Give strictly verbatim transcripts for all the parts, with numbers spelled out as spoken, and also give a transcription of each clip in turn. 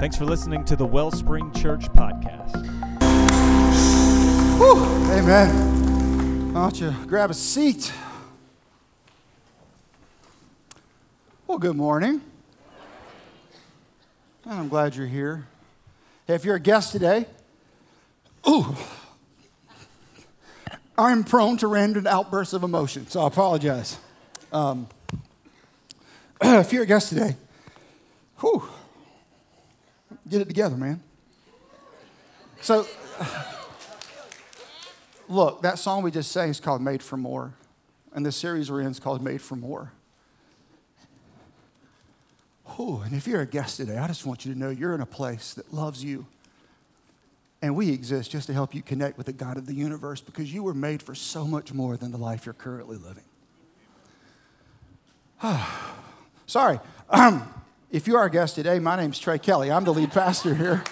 Thanks for listening to the Wellspring Church podcast. Whew, amen. Why don't you grab a seat? Well, good morning. I'm glad you're here. Hey, if you're a guest today, ooh, I'm prone to random outbursts of emotion, so I apologize. Um, if you're a guest today, whew, get it together, man. So, look, that song we just sang is called Made for More, and the series we're in is called Made for More. Whew, and if you're a guest today, I just want you to know you're in a place that loves you. And we exist just to help you connect with the God of the universe because you were made for so much more than the life you're currently living. Sorry. Um, if you are a guest today, my name's Trey Kelly. I'm the lead pastor here.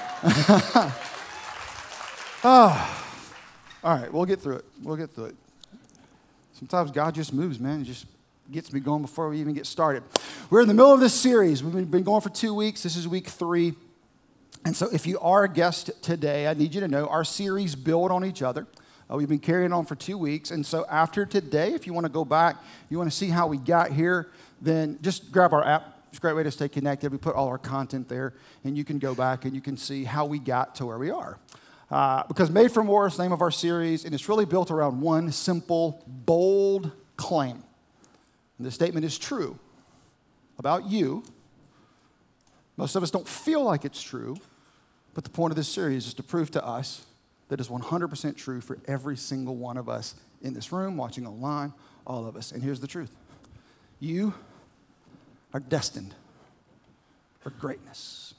oh. All right, we'll get through it. We'll get through it. Sometimes God just moves, man. He just gets me going before we even get started. We're in the middle of this series. We've been going for two weeks. This is week three. And so if you are a guest today, I need you to know our series build on each other. Uh, we've been carrying on for two weeks. And so after today, if you want to go back, you want to see how we got here, then just grab our app. It's a great way to stay connected. We put all our content there, and you can go back and you can see how we got to where we are. Uh, because Made for More is the name of our series, and it's really built around one simple, bold claim. And the statement is true about you. Most of us don't feel like it's true. But the point of this series is to prove to us that it's one hundred percent true for every single one of us in this room, watching online, all of us. And here's the truth. You are destined for greatness.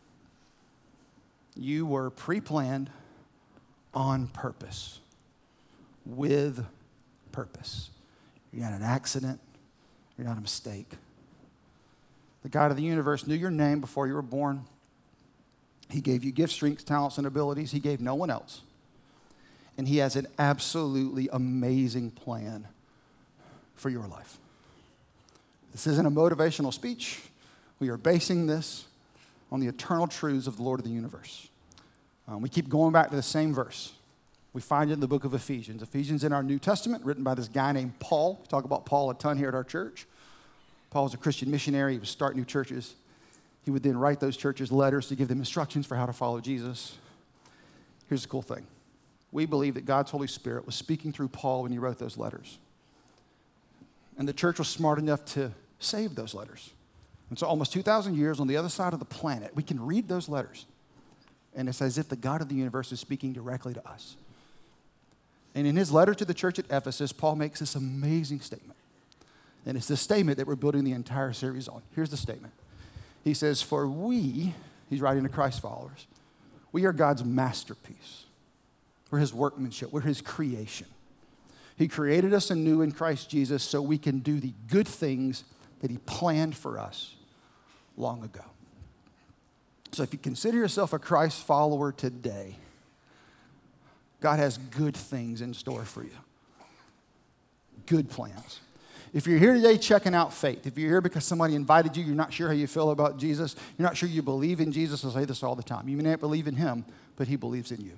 You were pre-planned on purpose, with purpose. You're not an accident. You're not a mistake. The God of the universe knew your name before you were born. He gave you gifts, strengths, talents, and abilities he gave no one else. And he has an absolutely amazing plan for your life. This isn't a motivational speech. We are basing this on the eternal truths of the Lord of the universe. Um, we keep going back to the same verse. We find it in the book of Ephesians. Ephesians in our New Testament, written by this guy named Paul. We talk about Paul a ton here at our church. Paul was a Christian missionary. He would start new churches. He would then write those churches letters to give them instructions for how to follow Jesus. Here's the cool thing. We believe that God's Holy Spirit was speaking through Paul when he wrote those letters. And the church was smart enough to save those letters. And so almost two thousand years on the other side of the planet, we can read those letters. And it's as if the God of the universe is speaking directly to us. And in his letter to the church at Ephesus, Paul makes this amazing statement. And it's this statement that we're building the entire series on. Here's the statement. He says, for we, he's writing to Christ followers, we are God's masterpiece. We're his workmanship. We're his creation. He created us anew in Christ Jesus so we can do the good things that he planned for us long ago. So if you consider yourself a Christ follower today, God has good things in store for you. Good plans. If you're here today checking out faith, if you're here because somebody invited you, you're not sure how you feel about Jesus, you're not sure you believe in Jesus, I say this all the time. You may not believe in him, but he believes in you.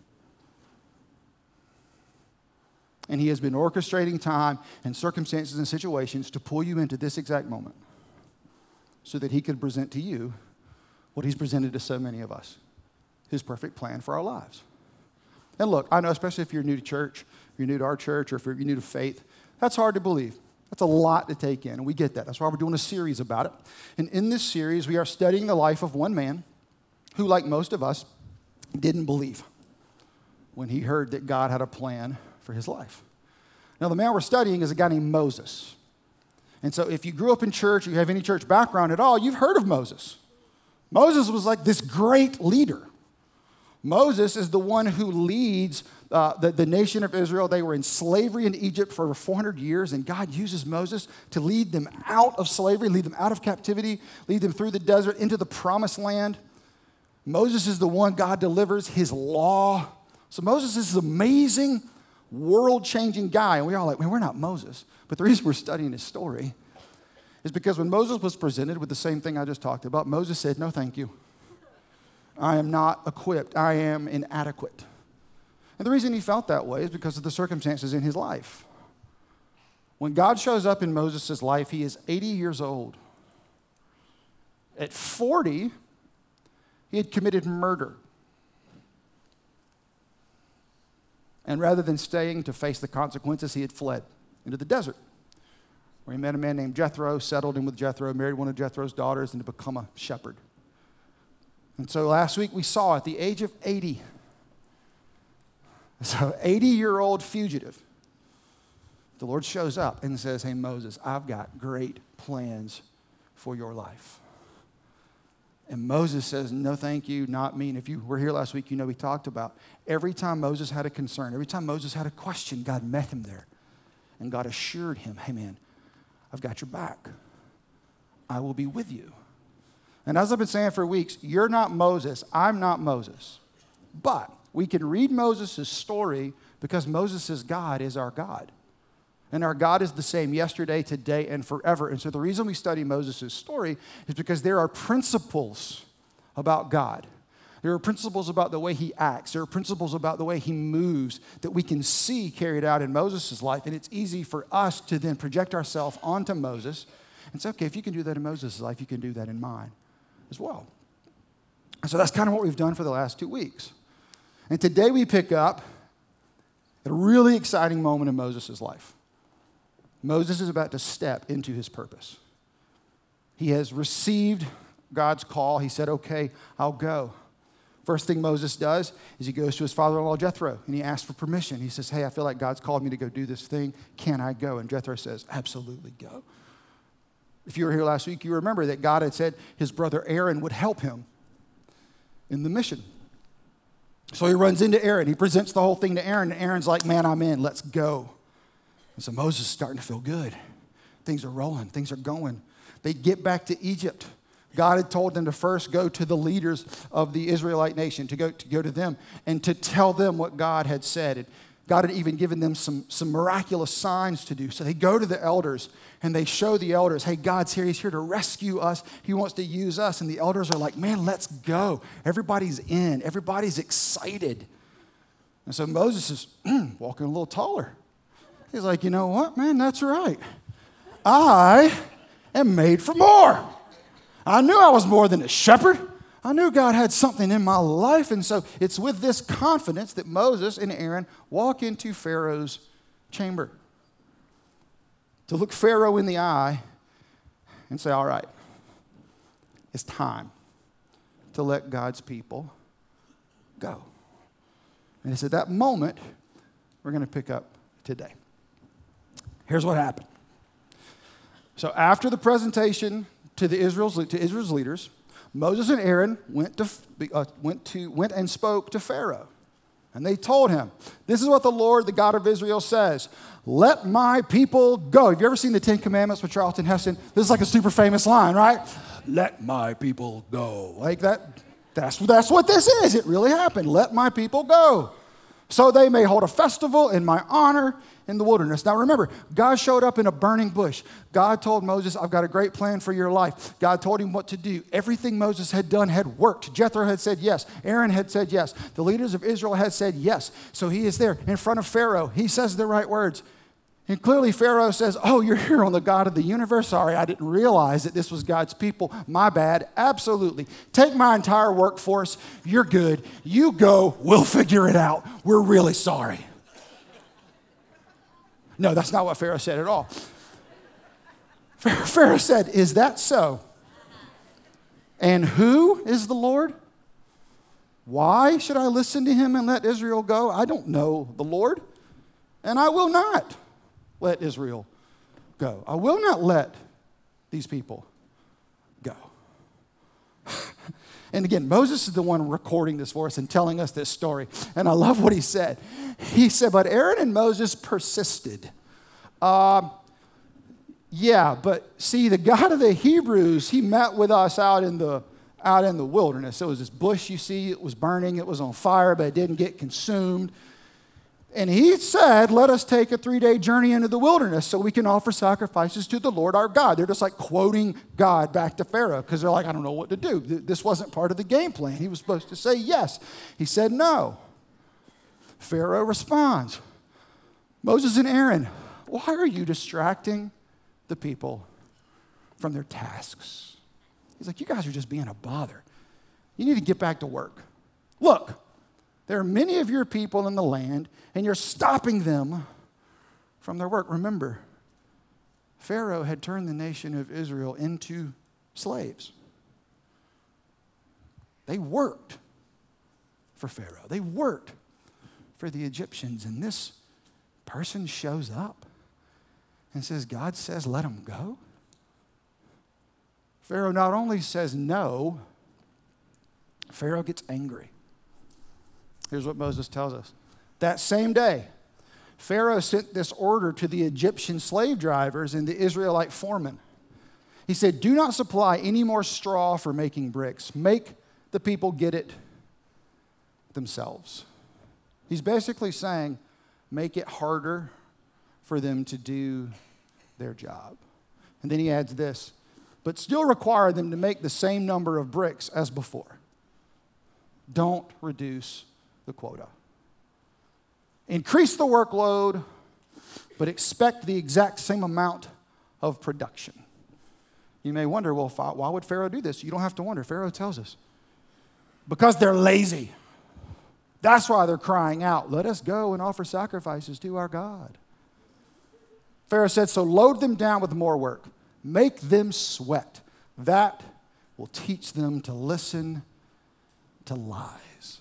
And he has been orchestrating time and circumstances and situations to pull you into this exact moment so that he could present to you what he's presented to so many of us, his perfect plan for our lives. And look, I know especially if you're new to church, if you're new to our church, or if you're new to faith, that's hard to believe. That's a lot to take in, and we get that. That's why we're doing a series about it. And in this series, we are studying the life of one man who, like most of us, didn't believe when he heard that God had a plan for his life. Now, the man we're studying is a guy named Moses. And so if you grew up in church, or you have any church background at all, you've heard of Moses. Moses was like this great leader. Moses is the one who leads uh, the, the nation of Israel. They were in slavery in Egypt for over four hundred years, and God uses Moses to lead them out of slavery, lead them out of captivity, lead them through the desert into the promised land. Moses is the one God delivers his law. So Moses is this amazing, world-changing guy, and we're all like, man, we're not Moses. But the reason we're studying his story is because when Moses was presented with the same thing I just talked about, Moses said, no, thank you. I am not equipped. I am inadequate. And the reason he felt that way is because of the circumstances in his life. When God shows up in Moses' life, he is eighty years old. At forty, he had committed murder. And rather than staying to face the consequences, he had fled into the desert, where he met a man named Jethro, settled in with Jethro, married one of Jethro's daughters, and to become a shepherd. And so last week we saw at the age of eighty, so eighty-year-old fugitive, the Lord shows up and says, hey, Moses, I've got great plans for your life. And Moses says, no, thank you, not me. And if you were here last week, you know we talked about every time Moses had a concern, every time Moses had a question, God met him there. And God assured him, hey, man, I've got your back. I will be with you. And as I've been saying for weeks, you're not Moses. I'm not Moses. But we can read Moses' story because Moses' God is our God. And our God is the same yesterday, today, and forever. And so the reason we study Moses' story is because there are principles about God. There are principles about the way he acts. There are principles about the way he moves that we can see carried out in Moses' life. And it's easy for us to then project ourselves onto Moses and say, okay, if you can do that in Moses' life, you can do that in mine as well. And so that's kind of what we've done for the last two weeks. And today we pick up at a really exciting moment in Moses' life. Moses is about to step into his purpose. He has received God's call. He said, okay, I'll go. First thing Moses does is he goes to his father-in-law Jethro and he asks for permission. He says, hey, I feel like God's called me to go do this thing. Can I go? And Jethro says, absolutely go. If you were here last week, you remember that God had said his brother Aaron would help him in the mission. So he runs into Aaron. He presents the whole thing to Aaron. And Aaron's like, man, I'm in. Let's go. And so Moses is starting to feel good. Things are rolling. Things are going. They get back to Egypt. God had told them to first go to the leaders of the Israelite nation, to go to, go to them and to tell them what God had said. And God had even given them some, some miraculous signs to do. So they go to the elders and they show the elders, hey, God's here. He's here to rescue us. He wants to use us. And the elders are like, man, let's go. Everybody's in. Everybody's excited. And so Moses is walking a little taller. He's like, you know what, man, that's right. I am made for more. I knew I was more than a shepherd. I knew God had something in my life. And so it's with this confidence that Moses and Aaron walk into Pharaoh's chamber to look Pharaoh in the eye and say, all right, it's time to let God's people go. And it's at that moment we're going to pick up today. Here's what happened. So after the presentation to the Israel's to Israel's leaders, Moses and Aaron went to uh, went to went and spoke to Pharaoh, and they told him, "This is what the Lord, the God of Israel, says: Let my people go." Have you ever seen the Ten Commandments with Charlton Heston? This is like a super famous line, right? Let my people go. Like that. That's that's what this is. It really happened. Let my people go, so they may hold a festival in my honor in the wilderness. Now remember, God showed up in a burning bush. God told Moses, I've got a great plan for your life. God told him what to do. Everything Moses had done had worked. Jethro had said yes. Aaron had said yes. The leaders of Israel had said yes. So he is there in front of Pharaoh. He says the right words. And clearly Pharaoh says, oh, you're here on the God of the universe? Sorry, I didn't realize that this was God's people. My bad. Absolutely. Take my entire workforce. You're good. You go. We'll figure it out. We're really sorry. No, that's not what Pharaoh said at all. Pharaoh said, is that so? And who is the Lord? Why should I listen to him and let Israel go? I don't know the Lord, and I will not let Israel go. I will not let these people go. And again, Moses is the one recording this for us and telling us this story. And I love what he said. He said, but Aaron and Moses persisted. Um, yeah, but see, the God of the Hebrews, he met with us out in the out in the wilderness. There was this bush, you see, it was burning, it was on fire, but it didn't get consumed. And he said, let us take a three-day journey into the wilderness so we can offer sacrifices to the Lord our God. They're just like quoting God back to Pharaoh because they're like, I don't know what to do. This wasn't part of the game plan. He was supposed to say yes. He said no. Pharaoh responds, Moses and Aaron, why are you distracting the people from their tasks? He's like, you guys are just being a bother. You need to get back to work. Look, there are many of your people in the land, and you're stopping them from their work. Remember, Pharaoh had turned the nation of Israel into slaves. They worked for Pharaoh. They worked for the Egyptians. And this person shows up and says, God says, let them go. Pharaoh not only says no, Pharaoh gets angry. Here's what Moses tells us. That same day, Pharaoh sent this order to the Egyptian slave drivers and the Israelite foremen. He said, do not supply any more straw for making bricks. Make the people get it themselves. He's basically saying, make it harder for them to do their job. And then he adds this, but still require them to make the same number of bricks as before. Don't reduce the quota. Increase the workload, but expect the exact same amount of production. You may wonder, well, why would Pharaoh do this? You don't have to wonder. Pharaoh tells us. Because they're lazy. That's why they're crying out, let us go and offer sacrifices to our God. Pharaoh said, so load them down with more work. Make them sweat. That will teach them to listen to lies.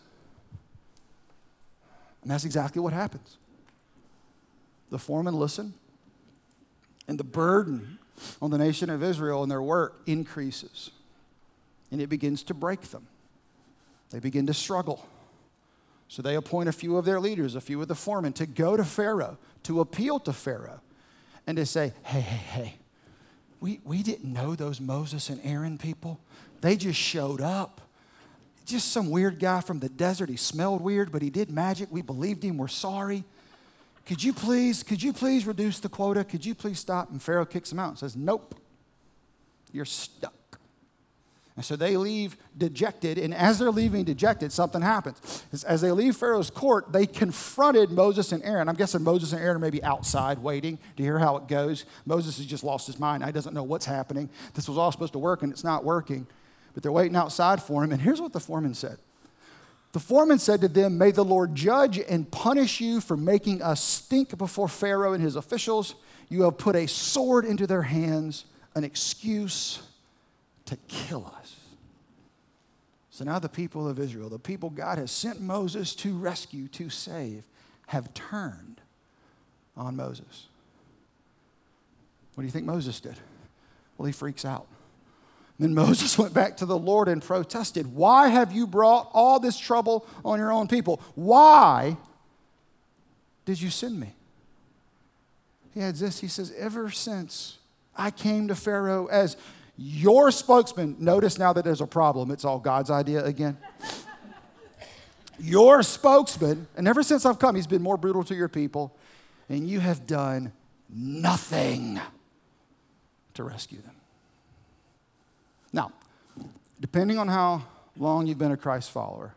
And that's exactly what happens. The foremen listen, and the burden on the nation of Israel and their work increases, and it begins to break them. They begin to struggle. So they appoint a few of their leaders, a few of the foremen, to go to Pharaoh, to appeal to Pharaoh, and to say, hey, hey, hey, we, we didn't know those Moses and Aaron people. They just showed up. Just some weird guy from the desert. He smelled weird, but he did magic. We believed him. We're sorry. Could you please, could you please reduce the quota? Could you please stop? And Pharaoh kicks him out and says, nope, you're stuck. And so they leave dejected, and as they're leaving dejected, something happens. As, as they leave Pharaoh's court, they confronted Moses and Aaron. I'm guessing Moses and Aaron are maybe outside waiting to hear how it goes. Moses has just lost his mind. He doesn't know what's happening. This was all supposed to work, and it's not working. But they're waiting outside for him, and here's what the foreman said. The foreman said to them, may the Lord judge and punish you for making us stink before Pharaoh and his officials. You have put a sword into their hands, an excuse to kill us. So now the people of Israel, the people God has sent Moses to rescue, to save, have turned on Moses. What do you think Moses did? Well, he freaks out. Then Moses went back to the Lord and protested, why have you brought all this trouble on your own people? Why did you send me? He adds this, he says, ever since I came to Pharaoh as your spokesman, notice now that there's a problem, it's all God's idea again. Your spokesman, and ever since I've come, he's been more brutal to your people, and you have done nothing to rescue them. Now, depending on how long you've been a Christ follower,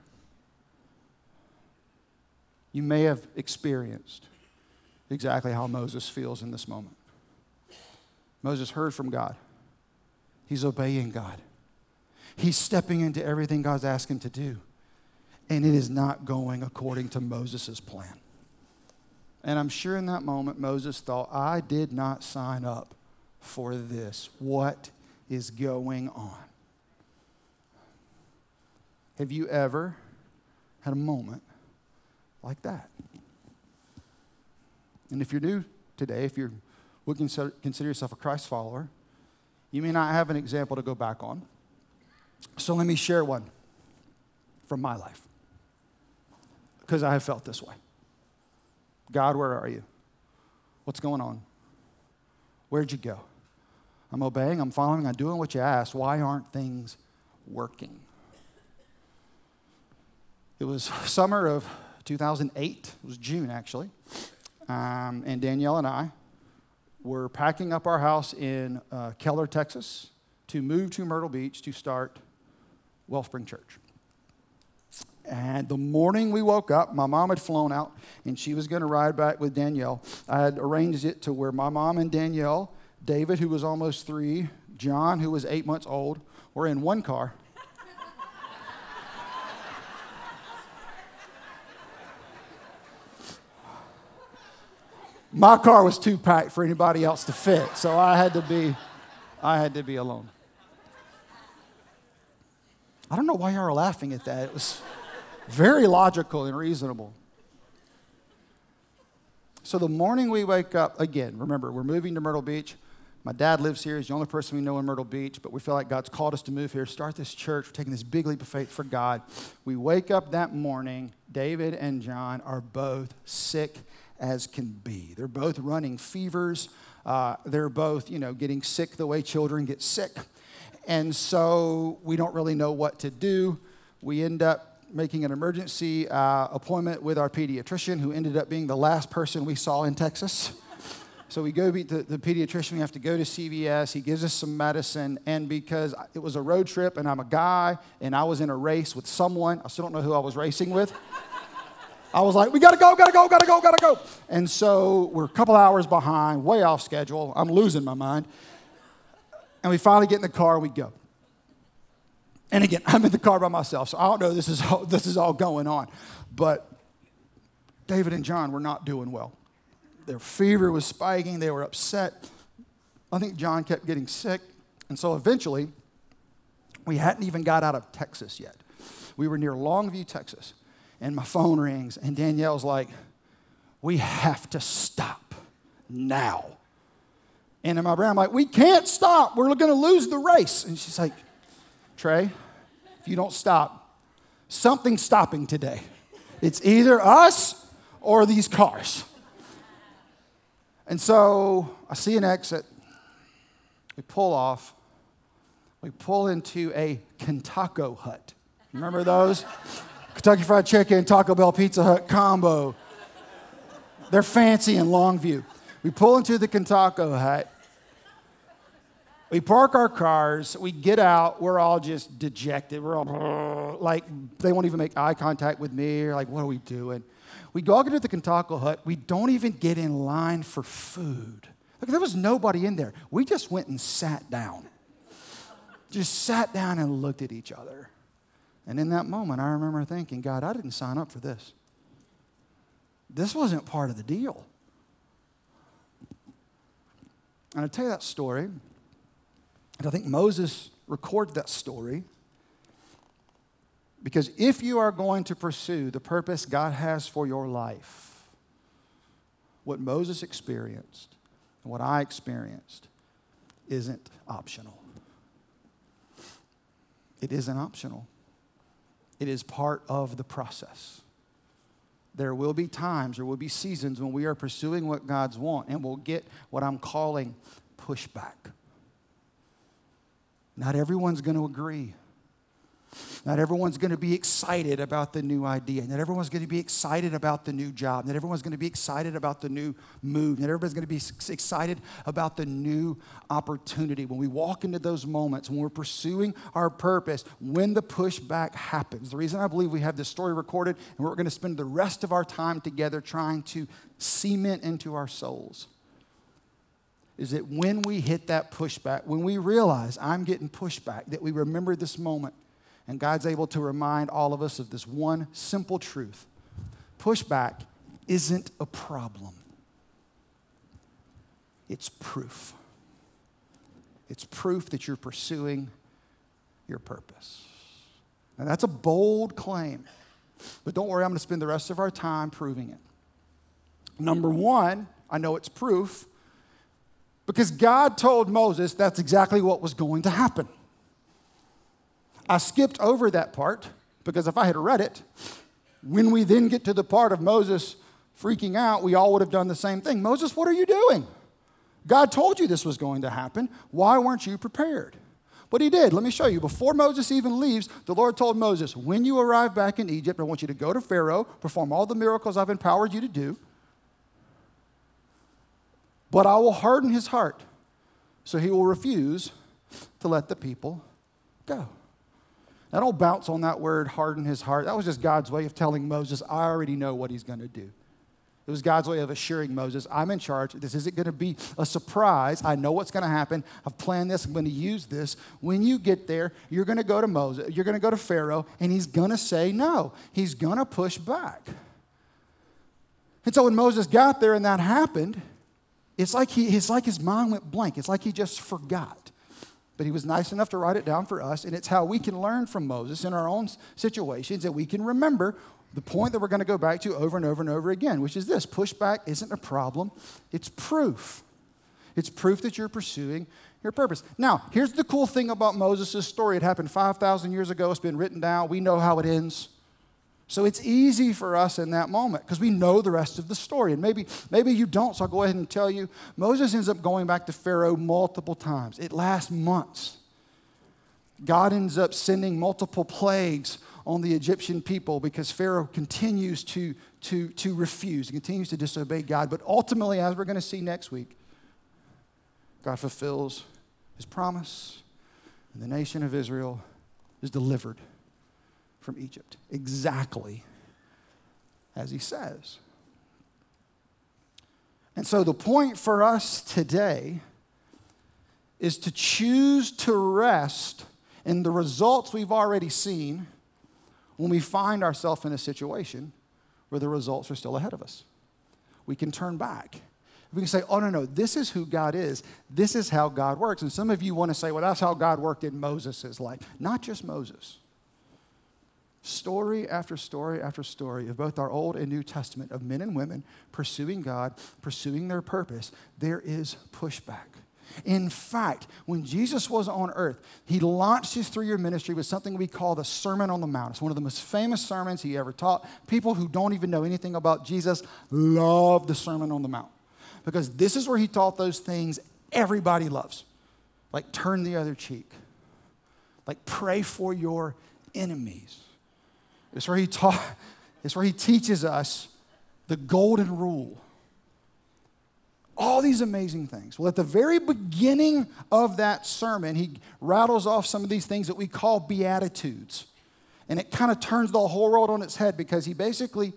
you may have experienced exactly how Moses feels in this moment. Moses heard from God. He's obeying God. He's stepping into everything God's asked him to do. And it is not going according to Moses' plan. And I'm sure in that moment, Moses thought, I did not sign up for this. What is going on? Have you ever had a moment like that? And if you're new today, if you would consider, consider yourself a Christ follower, you may not have an example to go back on. So let me share one from my life, because I have felt this way. God, where are you? What's going on? Where'd you go? I'm obeying, I'm following, I'm doing what you asked. Why aren't things working? It was summer of two thousand eight, it was June actually, um, and Danielle and I were packing up our house in uh, Keller, Texas, to move to Myrtle Beach to start Wellspring Church. And the morning we woke up, my mom had flown out, and she was going to ride back with Danielle. I had arranged it to where my mom and Danielle, David, who was almost three, John, who was eight months old, were in one car. My car was too packed for anybody else to fit, so I had to be, I had to be alone. I don't know why y'all are laughing at that. It was very logical and reasonable. So the morning we wake up, again, remember, we're moving to Myrtle Beach. My dad lives here. He's the only person we know in Myrtle Beach, but we feel like God's called us to move here, start this church. We're taking this big leap of faith for God. We wake up that morning. David and John are both sick as can be. They're both running fevers. Uh, they're both, you know, getting sick the way children get sick. And so we don't really know what to do. We end up making an emergency uh, appointment with our pediatrician, who ended up being the last person we saw in Texas. So we go meet the, the pediatrician. We have to go to C V S. He gives us some medicine. And because it was a road trip and I'm a guy and I was in a race with someone, I still don't know who I was racing with. I was like, we got to go, got to go, got to go, got to go. And so we're a couple hours behind, way off schedule. I'm losing my mind. And we finally get in the car and we go. And again, I'm in the car by myself, so I don't know this is all, this is all going on. But David and John were not doing well. Their fever was spiking. They were upset. I think John kept getting sick. And so eventually, we hadn't even got out of Texas yet. We were near Longview, Texas. And my phone rings, and Danielle's like, we have to stop now. And in my brain, I'm like, we can't stop. We're going to lose the race. And she's like, Trey, if you don't stop, something's stopping today. It's either us or these cars. And so I see an exit. We pull off. We pull into a Kentucky Hut. Remember those? Kentucky Fried Chicken, Taco Bell, Pizza Hut combo. They're fancy in Longview. We pull into the Kentucky Hut. We park our cars. We get out. We're all just dejected. We're all like, they won't even make eye contact with me. Or like, what are we doing? We go into the Kentucky Hut. We don't even get in line for food. Like, there was nobody in there. We just went and sat down. Just sat down and looked at each other. And in that moment, I remember thinking, God, I didn't sign up for this. This wasn't part of the deal. And I tell you that story, and I think Moses recorded that story, because if you are going to pursue the purpose God has for your life, what Moses experienced and what I experienced isn't optional. It isn't optional. It is part of the process. There will be times, there will be seasons when we are pursuing what God's want, and we'll get what I'm calling pushback. Not everyone's going to agree. Not everyone's going to be excited about the new idea. Not everyone's going to be excited about the new job. Not everyone's going to be excited about the new move. Not everybody's going to be excited about the new opportunity. When we walk into those moments, when we're pursuing our purpose, when the pushback happens, the reason I believe we have this story recorded and we're going to spend the rest of our time together trying to cement into our souls is that when we hit that pushback, when we realize I'm getting pushback, that we remember this moment. And God's able to remind all of us of this one simple truth. Pushback isn't a problem. It's proof. It's proof that you're pursuing your purpose. Now, that's a bold claim. But don't worry, I'm going to spend the rest of our time proving it. Number one, I know it's proof because God told Moses that's exactly what was going to happen. I skipped over that part because if I had read it, when we then get to the part of Moses freaking out, we all would have done the same thing. Moses, what are you doing? God told you this was going to happen. Why weren't you prepared? But he did. Let me show you. Before Moses even leaves, the Lord told Moses, when you arrive back in Egypt, I want you to go to Pharaoh, perform all the miracles I've empowered you to do, but I will harden his heart, so he will refuse to let the people go. Now, don't bounce on that word, harden his heart. That was just God's way of telling Moses, I already know what he's going to do. It was God's way of assuring Moses, I'm in charge. This isn't going to be a surprise. I know what's going to happen. I've planned this. I'm going to use this. When you get there, you're going to go to Moses. You're going to go to Pharaoh, and he's going to say no. He's going to push back. And so when Moses got there and that happened, it's like, he, it's like his mind went blank. It's like he just forgot. But he was nice enough to write it down for us, and it's how we can learn from Moses in our own situations, that we can remember the point that we're going to go back to over and over and over again, which is this: pushback isn't a problem, it's proof. It's proof that you're pursuing your purpose. Now, here's the cool thing about Moses' story. It happened five thousand years ago. It's been written down. We know how it ends. So it's easy for us in that moment because we know the rest of the story. And maybe, maybe you don't, so I'll go ahead and tell you. Moses ends up going back to Pharaoh multiple times. It lasts months. God ends up sending multiple plagues on the Egyptian people because Pharaoh continues to, to, to refuse, he continues to disobey God. But ultimately, as we're going to see next week, God fulfills his promise, and the nation of Israel is delivered from Egypt, exactly as he says. And so the point for us today is to choose to rest in the results we've already seen when we find ourselves in a situation where the results are still ahead of us. We can turn back. We can say, oh, no, no, this is who God is. This is how God works. And some of you want to say, well, that's how God worked in Moses' life. Not just Moses. Story after story after story of both our Old and New Testament of men and women pursuing God, pursuing their purpose, there is pushback. In fact, when Jesus was on earth, he launched his three-year ministry with something we call the Sermon on the Mount. It's one of the most famous sermons he ever taught. People who don't even know anything about Jesus love the Sermon on the Mount because this is where he taught those things everybody loves, like turn the other cheek, like pray for your enemies. It's where he taught, it's where he teaches us the golden rule. All these amazing things. Well, at the very beginning of that sermon, he rattles off some of these things that we call Beatitudes. And it kind of turns the whole world on its head because he basically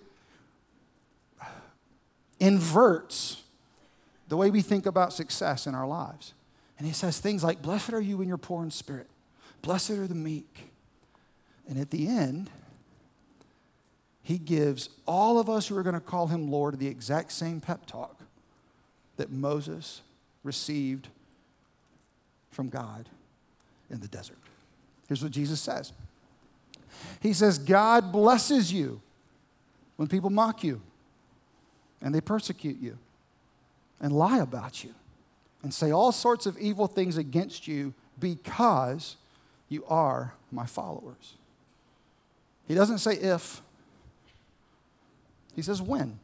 inverts the way we think about success in our lives. And he says things like, blessed are you when you're poor in spirit. Blessed are the meek. And at the end, he gives all of us who are going to call him Lord the exact same pep talk that Moses received from God in the desert. Here's what Jesus says. He says, God blesses you when people mock you and they persecute you and lie about you and say all sorts of evil things against you because you are my followers. He doesn't say if. He says when.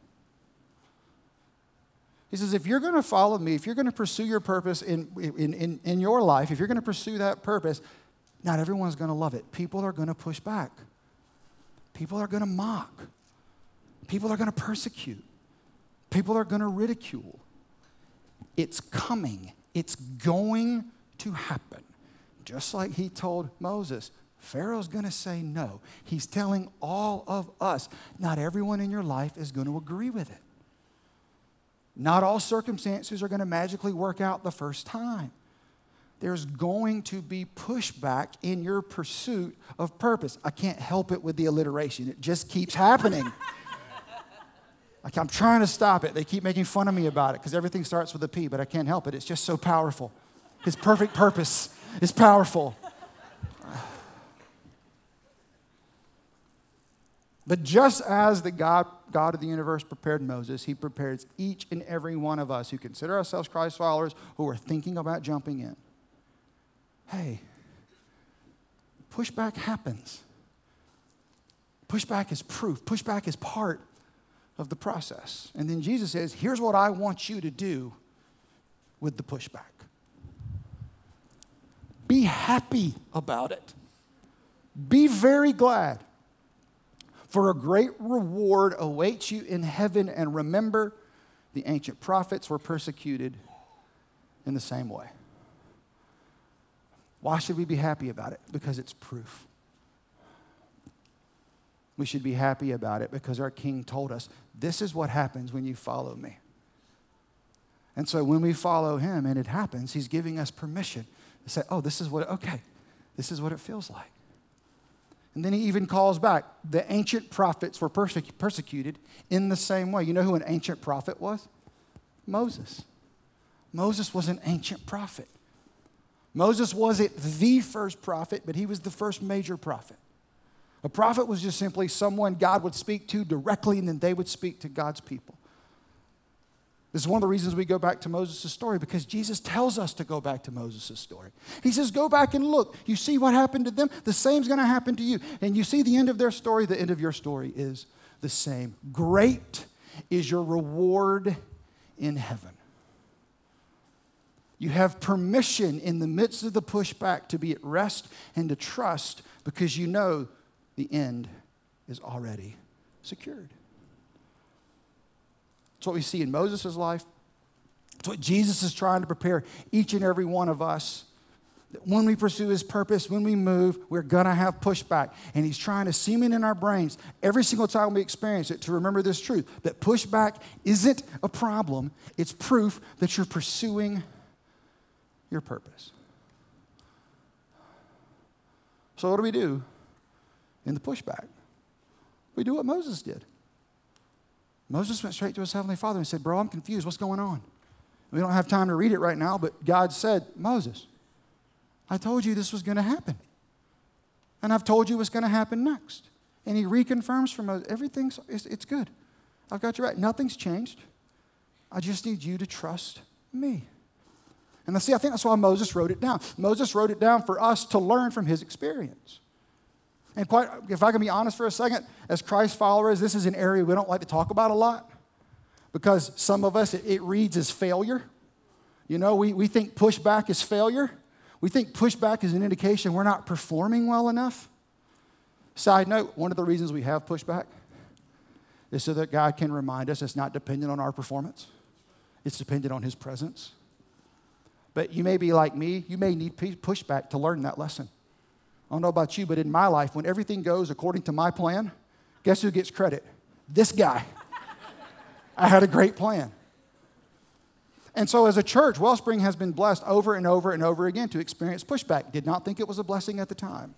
He says, if you're going to follow me, if you're going to pursue your purpose in, in, in, in your life, if you're going to pursue that purpose, not everyone's going to love it. People are going to push back. People are going to mock. People are going to persecute. People are going to ridicule. It's coming. It's going to happen. Just like he told Moses, Pharaoh's going to say no. He's telling all of us, not everyone in your life is going to agree with it. Not all circumstances are going to magically work out the first time. There's going to be pushback in your pursuit of purpose. I can't help it with the alliteration. It just keeps happening. Like I'm trying to stop it. They keep making fun of me about it because everything starts with a P, but I can't help it. It's just so powerful. His perfect purpose is powerful. But just as the God, God of the universe prepared Moses, he prepares each and every one of us who consider ourselves Christ followers, who are thinking about jumping in. Hey, pushback happens. Pushback is proof. Pushback is part of the process. And then Jesus says, here's what I want you to do with the pushback. Be happy about it. Be very glad, for a great reward awaits you in heaven. And remember, the ancient prophets were persecuted in the same way. Why should we be happy about it? Because it's proof. We should be happy about it because our King told us, this is what happens when you follow me. And so when we follow him and it happens, he's giving us permission to say, oh, this is what, okay, this is what it feels like. And then he even calls back, the ancient prophets were perse- persecuted in the same way. You know who an ancient prophet was? Moses. Moses was an ancient prophet. Moses wasn't the first prophet, but he was the first major prophet. A prophet was just simply someone God would speak to directly, and then they would speak to God's people. This is one of the reasons we go back to Moses' story, because Jesus tells us to go back to Moses' story. He says, go back and look. You see what happened to them? The same's going to happen to you. And you see the end of their story, the end of your story is the same. Great is your reward in heaven. You have permission in the midst of the pushback to be at rest and to trust because you know the end is already secured. It's what we see in Moses' life. It's what Jesus is trying to prepare each and every one of us. That when we pursue his purpose, when we move, we're going to have pushback. And he's trying to cement in our brains every single time we experience it to remember this truth, that pushback isn't a problem. It's proof that you're pursuing your purpose. So what do we do in the pushback? We do what Moses did. Moses went straight to his heavenly Father and said, bro, I'm confused. What's going on? We don't have time to read it right now, but God said, Moses, I told you this was going to happen. And I've told you what's going to happen next. And he reconfirms for Moses, everything's, it's, it's good. I've got you right. Nothing's changed. I just need you to trust me. And see, I think that's why Moses wrote it down. Moses wrote it down for us to learn from his experience. And quite, if I can be honest for a second, as Christ followers, this is an area we don't like to talk about a lot because some of us, it, it reads as failure. You know, we, we think pushback is failure. We think pushback is an indication we're not performing well enough. Side note, one of the reasons we have pushback is so that God can remind us it's not dependent on our performance. It's dependent on his presence. But you may be like me. You may need pushback to learn that lesson. I don't know about you, but in my life, when everything goes according to my plan, guess who gets credit? This guy. I had a great plan. And so as a church, Wellspring has been blessed over and over and over again to experience pushback. Did not think it was a blessing at the time.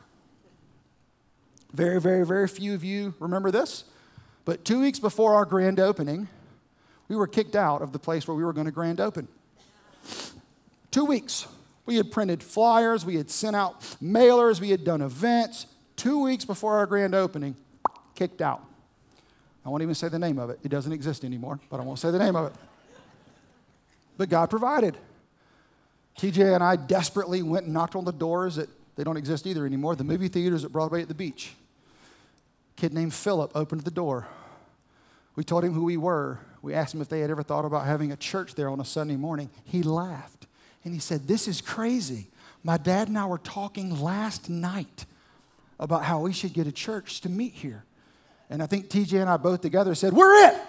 Very, very, very few of you remember this. But two weeks before our grand opening, we were kicked out of the place where we were going to grand open. Two weeks. We had printed flyers. We had sent out mailers. We had done events. Two weeks before our grand opening, kicked out. I won't even say the name of it. It doesn't exist anymore, but I won't say the name of it. But God provided. T J and I desperately went and knocked on the doors that they don't exist either anymore, the movie theaters at Broadway at the beach. A kid named Philip opened the door. We told him who we were. We asked him if they had ever thought about having a church there on a Sunday morning. He laughed. And he said, this is crazy. My dad and I were talking last night about how we should get a church to meet here. And I think T J and I both together said, we're it.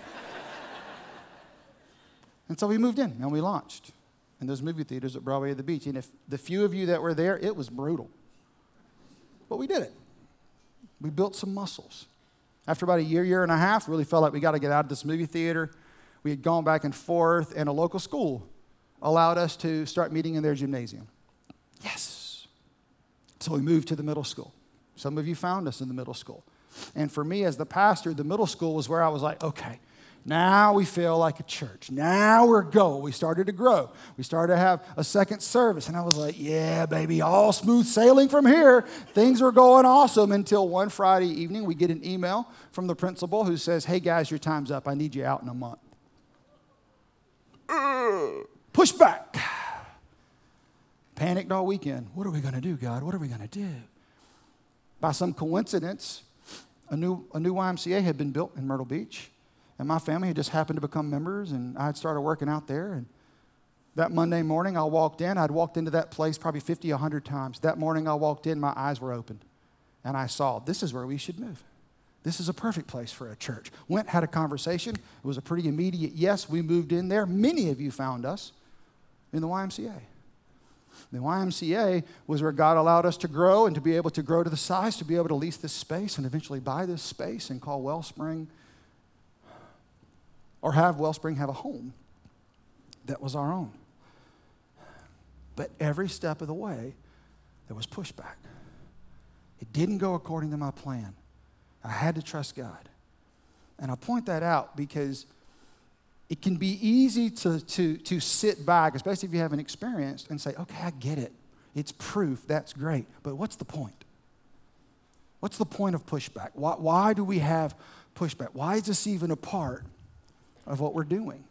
And so we moved in and we launched in those movie theaters at Broadway at the beach. And if the few of you that were there, it was brutal. But we did it. We built some muscles. After about a year, year and a half, really felt like we got to get out of this movie theater. We had gone back and forth, and a local school allowed us to start meeting in their gymnasium. Yes. So we moved to the middle school. Some of you found us in the middle school. And for me as the pastor, the middle school was where I was like, okay, now we feel like a church. Now we're going. We started to grow. We started to have a second service. And I was like, yeah, baby, all smooth sailing from here. Things were going awesome until one Friday evening, we get an email from the principal who says, hey, guys, your time's up. I need you out in a month. Uh, push back. Panicked all weekend. What are we going to do, God? What are we going to do? By some coincidence, a new, a new Y M C A had been built in Myrtle Beach. And my family had just happened to become members, and I had started working out there. And That Monday morning, I walked in. I'd walked into that place probably fifty, one hundred times. That morning, I walked in, my eyes were open. And I saw, this is where we should move. This is a perfect place for a church. Went, had a conversation. It was a pretty immediate yes. We moved in there. Many of you found us in the Y M C A. The Y M C A was where God allowed us to grow and to be able to grow to the size, to be able to lease this space and eventually buy this space and call Wellspring, or have Wellspring have a home that was our own. But every step of the way, there was pushback. It didn't go according to my plan. I had to trust God. And I point that out because it can be easy to, to, to sit back, especially if you haven't experienced, and say, okay, I get it. It's proof. That's great. But what's the point? What's the point of pushback? Why, why do we have pushback? Why is this even a part of what we're doing?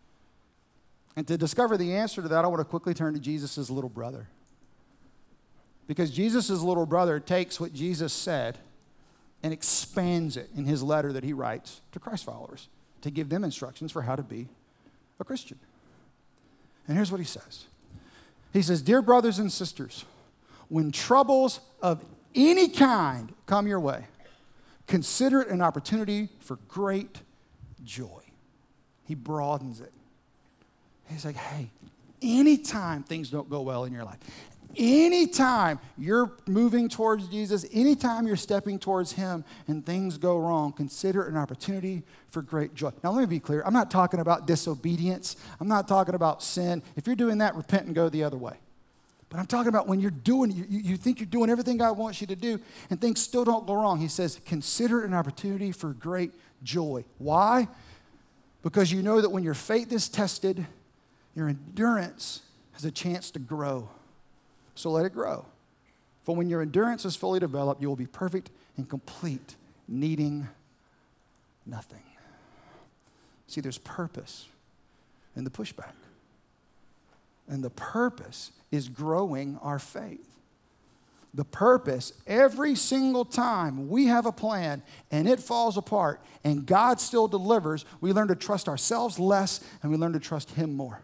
And to discover the answer to that, I want to quickly turn to Jesus' little brother. Because Jesus' little brother takes what Jesus said and expands it in his letter that he writes to Christ followers to give them instructions for how to be a Christian. And here's what he says. He says, dear brothers and sisters, when troubles of any kind come your way, consider it an opportunity for great joy. He broadens it. He's like, hey, anytime things don't go well in your life, anytime you're moving towards Jesus, anytime you're stepping towards him and things go wrong, consider it an opportunity for great joy. Now, let me be clear. I'm not talking about disobedience. I'm not talking about sin. If you're doing that, repent and go the other way. But I'm talking about when you're doing, you, you think you're doing everything God wants you to do, and things still don't go wrong. He says, consider it an opportunity for great joy. Why? Because you know that when your faith is tested, your endurance has a chance to grow. So let it grow. For when your endurance is fully developed, you will be perfect and complete, needing nothing. See, there's purpose in the pushback. And the purpose is growing our faith. The purpose, every single time we have a plan and it falls apart and God still delivers, we learn to trust ourselves less and we learn to trust him more.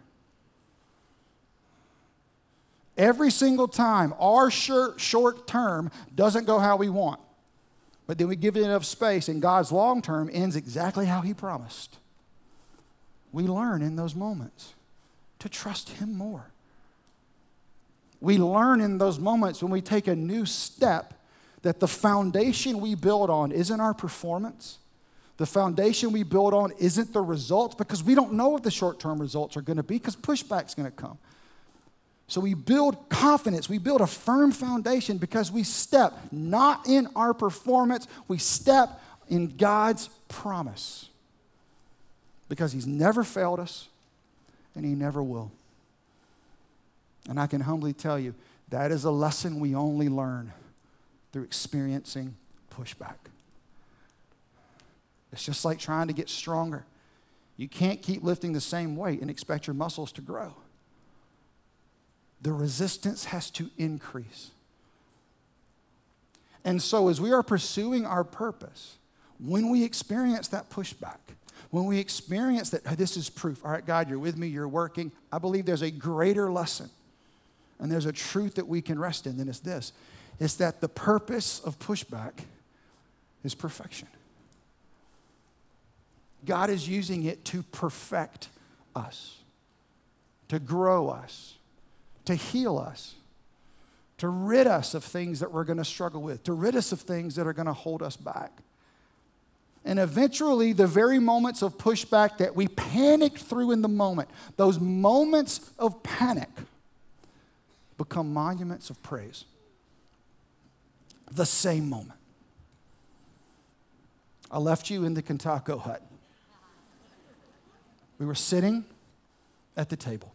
Every single time our short, short term doesn't go how we want, but then we give it enough space and God's long term ends exactly how he promised. We learn in those moments to trust him more. We learn in those moments when we take a new step that the foundation we build on isn't our performance. The foundation we build on isn't the results, because we don't know what the short-term results are going to be, because pushback's going to come. So we build confidence. We build a firm foundation because we step not in our performance. We step in God's promise, because he's never failed us and he never will. And I can humbly tell you, that is a lesson we only learn through experiencing pushback. It's just like trying to get stronger. You can't keep lifting the same weight and expect your muscles to grow. The resistance has to increase. And so as we are pursuing our purpose, when we experience that pushback, when we experience that, oh, this is proof. All right, God, you're with me, you're working. I believe there's a greater lesson. And there's a truth that we can rest in, and it's this. It's that the purpose of pushback is perfection. God is using it to perfect us, to grow us, to heal us, to rid us of things that we're going to struggle with, to rid us of things that are going to hold us back. And eventually, the very moments of pushback that we panicked through in the moment, those moments of panic, become monuments of praise. The same moment. I left you in the Kentucky hut. We were sitting at the table.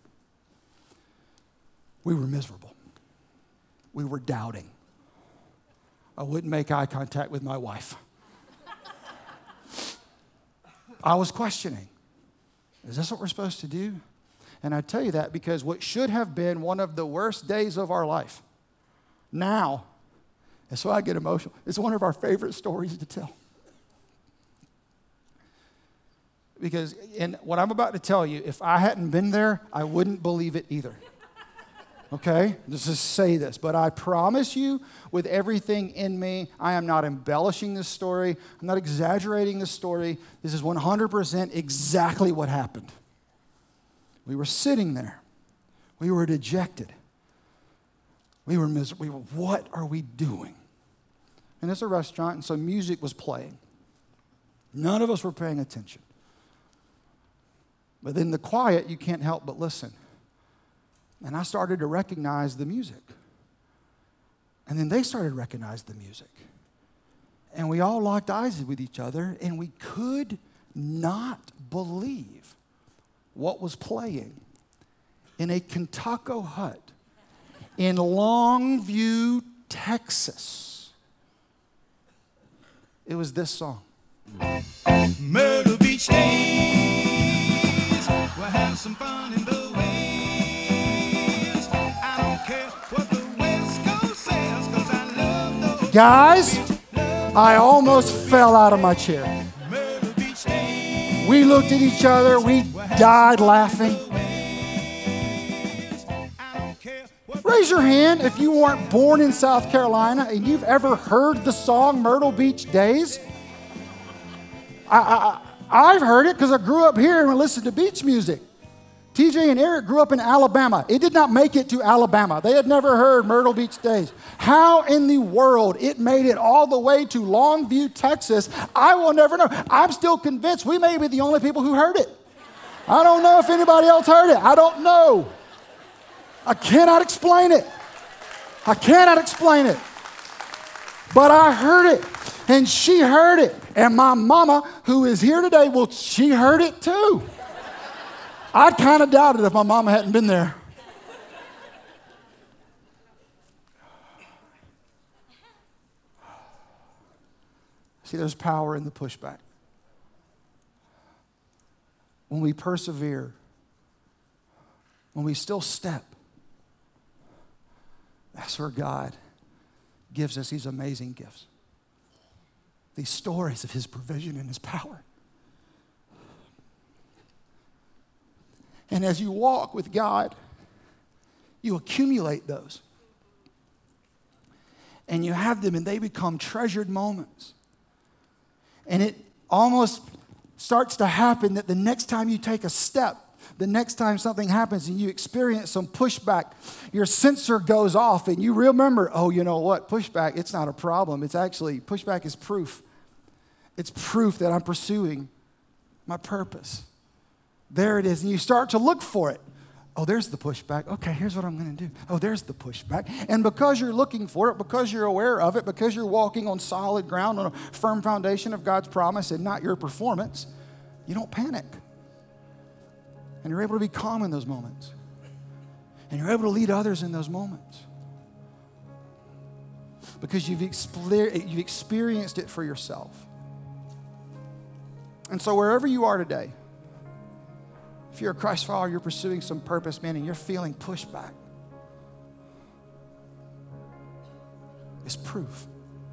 We were miserable. We were doubting. I wouldn't make eye contact with my wife. I was questioning, is this what we're supposed to do? And I tell you that because what should have been one of the worst days of our life, now, and so I get emotional, it's one of our favorite stories to tell. Because, and what I'm about to tell you, if I hadn't been there, I wouldn't believe it either. Okay? Let's just say this. But I promise you, with everything in me, I am not embellishing this story. I'm not exaggerating this story. This is one hundred percent exactly what happened. We were sitting there. We were dejected. We were miserable. We were, what are we doing? And it's a restaurant, and so music was playing. None of us were paying attention. But in the quiet, you can't help but listen. And I started to recognize the music. And then they started to recognize the music. And we all locked eyes with each other, and we could not believe what was playing in a Kentucky hut in Longview, Texas. It was this song. Myrtle Beach days, we'll have some fun in the West. I don't care what the West Coast says, 'cause I love those. Guys, I almost fell out of my chair. Myrtle Beach days, We looked at each other. We died laughing. I don't care what Raise your hand if you weren't born in South Carolina and you've ever heard the song Myrtle Beach Days. I, I, I've heard it because I grew up here and listened to beach music. T J and Eric grew up in Alabama. It did not make it to Alabama. They had never heard Myrtle Beach Days. How in the world it made it all the way to Longview, Texas, I will never know. I'm still convinced we may be the only people who heard it. I don't know if anybody else heard it. I don't know. I cannot explain it. I cannot explain it. But I heard it, and she heard it. And my mama, who is here today, well, she heard it too. I kind of doubted if my mama hadn't been there. See, there's power in the pushback. When we persevere, when we still step, that's where God gives us these amazing gifts. These stories of his provision and his power. And as you walk with God, you accumulate those. And you have them, and they become treasured moments. And it almost starts to happen that the next time you take a step, the next time something happens and you experience some pushback, your sensor goes off and you remember, oh, you know what? Pushback, it's not a problem. It's actually, pushback is proof. It's proof that I'm pursuing my purpose. There it is. And you start to look for it. Oh, there's the pushback. Okay, here's what I'm going to do. Oh, there's the pushback. And because you're looking for it, because you're aware of it, because you're walking on solid ground, on a firm foundation of God's promise and not your performance, you don't panic. And you're able to be calm in those moments. And you're able to lead others in those moments. Because you've, exper- you've experienced it for yourself. And so wherever you are today, if you're a Christ follower, you're pursuing some purpose, man, and you're feeling pushback, it's proof.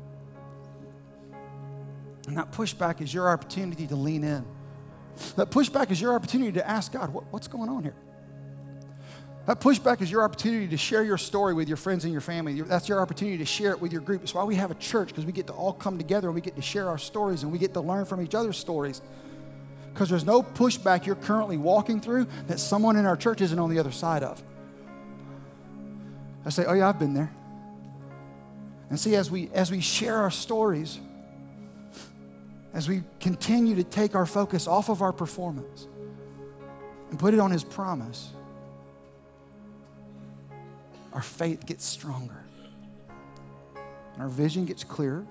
And that pushback is your opportunity to lean in. That pushback is your opportunity to ask God, what, what's going on here? That pushback is your opportunity to share your story with your friends and your family. That's your opportunity to share it with your group. That's why we have a church, because we get to all come together and we get to share our stories and we get to learn from each other's stories. Because there's no pushback you're currently walking through that someone in our church isn't on the other side of. I say, oh yeah, I've been there. And see, as we as we share our stories, as we continue to take our focus off of our performance and put it on his promise, our faith gets stronger. And our vision gets clearer.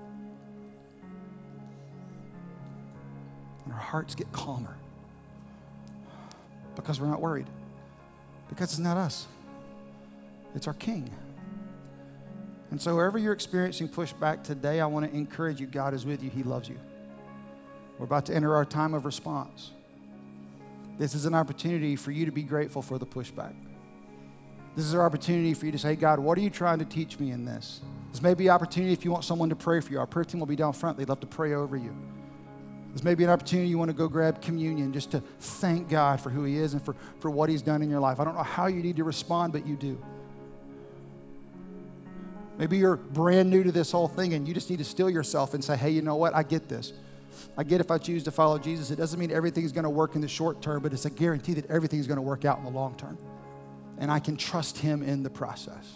And our hearts get calmer. Because we're not worried. Because it's not us. It's our King. And so wherever you're experiencing pushback today, I want to encourage you, God is with you. He loves you. We're about to enter our time of response. This is an opportunity for you to be grateful for the pushback. This is our opportunity for you to say, God, what are you trying to teach me in this? This may be an opportunity if you want someone to pray for you. Our prayer team will be down front. They'd love to pray over you. There's maybe an opportunity you want to go grab communion just to thank God for who he is and for, for what he's done in your life. I don't know how you need to respond, but you do. Maybe you're brand new to this whole thing and you just need to still yourself and say, hey, you know what? I get this. I get if I choose to follow Jesus, it doesn't mean everything's going to work in the short term, but it's a guarantee that everything's going to work out in the long term. And I can trust him in the process.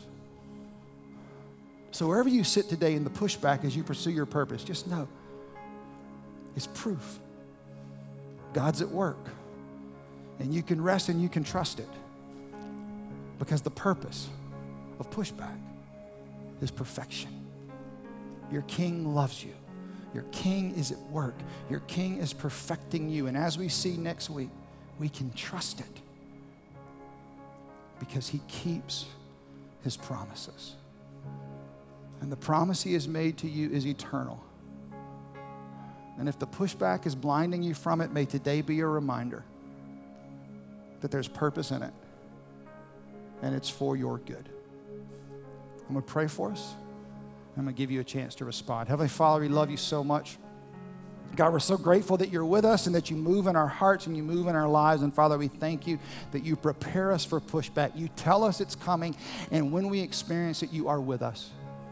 So wherever you sit today in the pushback as you pursue your purpose, just know it's proof. God's at work. And you can rest and you can trust it. Because the purpose of pushback is perfection. Your king loves you. Your king is at work. Your king is perfecting you. And as we see next week, we can trust it. Because he keeps his promises. And the promise he has made to you is eternal. And if the pushback is blinding you from it, may today be a reminder that there's purpose in it. And it's for your good. I'm going to pray for us. I'm going to give you a chance to respond. Heavenly Father, we love you so much. God, we're so grateful that you're with us and that you move in our hearts and you move in our lives. And Father, we thank you that you prepare us for pushback. You tell us it's coming, and when we experience it, you are with us.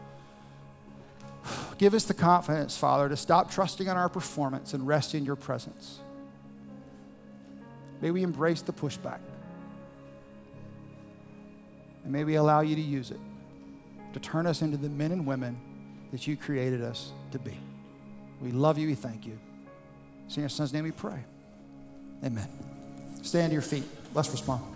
Give us the confidence, Father, to stop trusting in our performance and rest in your presence. May we embrace the pushback. And may we allow you to use it to turn us into the men and women that you created us to be. We love you. We thank you. It's in your son's name we pray. Amen. Stand to your feet. Let's respond.